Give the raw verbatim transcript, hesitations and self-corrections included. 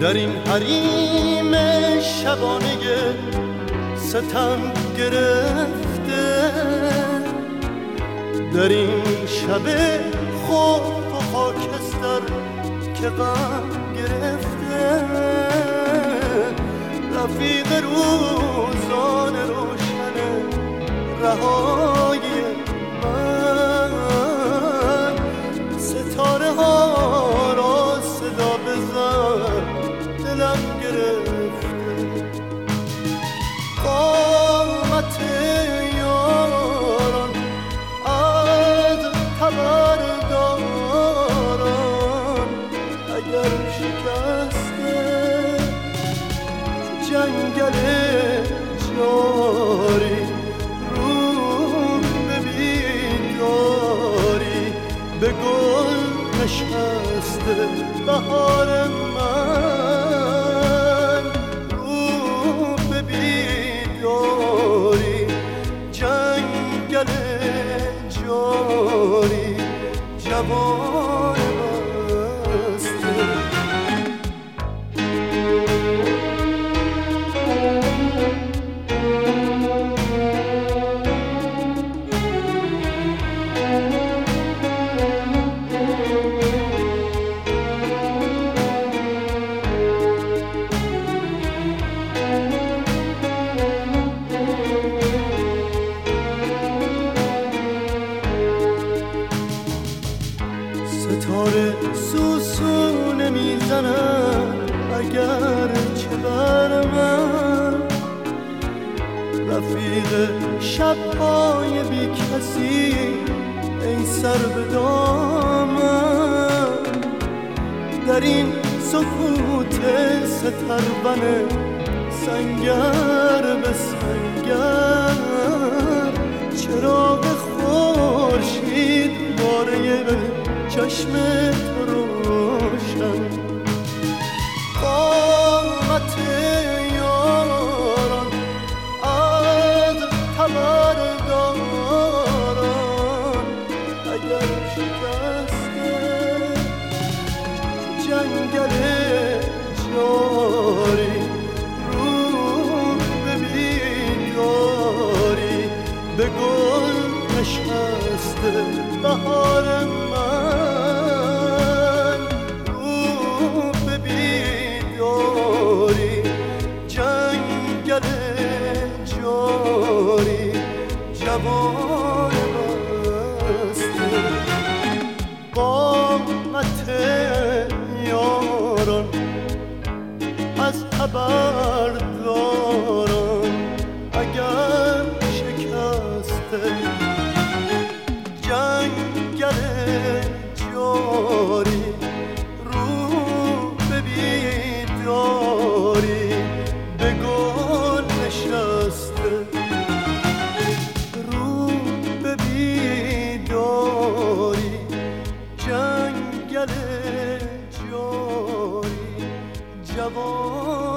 در این حریم شبانه ستم گرفته، در این شب خوف و خاکستر که غم گرفته، رفیق روزان روشن رهایی من، ستاره ها را صدا بزن دلم گرفته. قامت یاران از خبرداران اگر شکسته، جنگل جاری رو به بیداری به گل نشسته بهار من، رو به بیداری جنگل جاری جوان بسته. ستاره سوسونه میزنن اگر چه بر من، رفیق شب‌های بی کسی ای سر به دامن، در این سکوت سترون سنگر به سنگر، چراغ خورشید باره چشم تو روشن. قامت یاران از خبرداران اگر شکسته، جنگل جاری رو به بیداری به گل نشسته بهار من، رو به بیداری جنگل جاری جوان بسته. قامت یاران از خبرداران اگر شکسته، جنگل جاری رو به بیداری به گل نشسته، رو به بیداری جنگل جاری جوان